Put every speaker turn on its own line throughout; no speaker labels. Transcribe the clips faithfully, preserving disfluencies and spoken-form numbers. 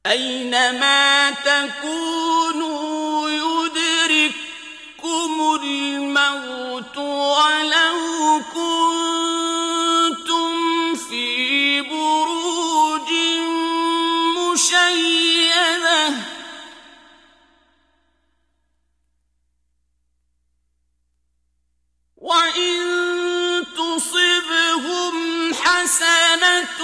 أينما تكونوا يدرككم الموت ولو كنتم في بروج مشيدة وإن تصبهم حسنة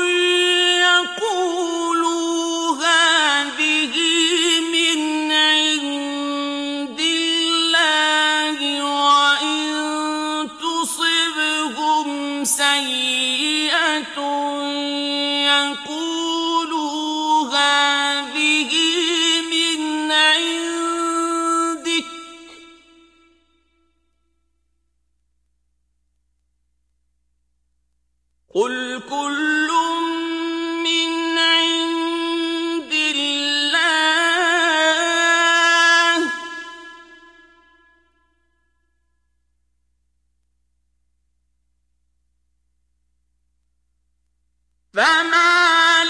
يقولوا هذه من عند الله وإن تصبهم سيئة يقولوا هذه من عندك قل كل من عند الله فما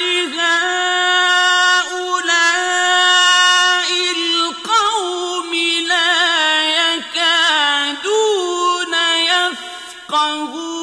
لهؤلاء القوم لا يكادون يفقهون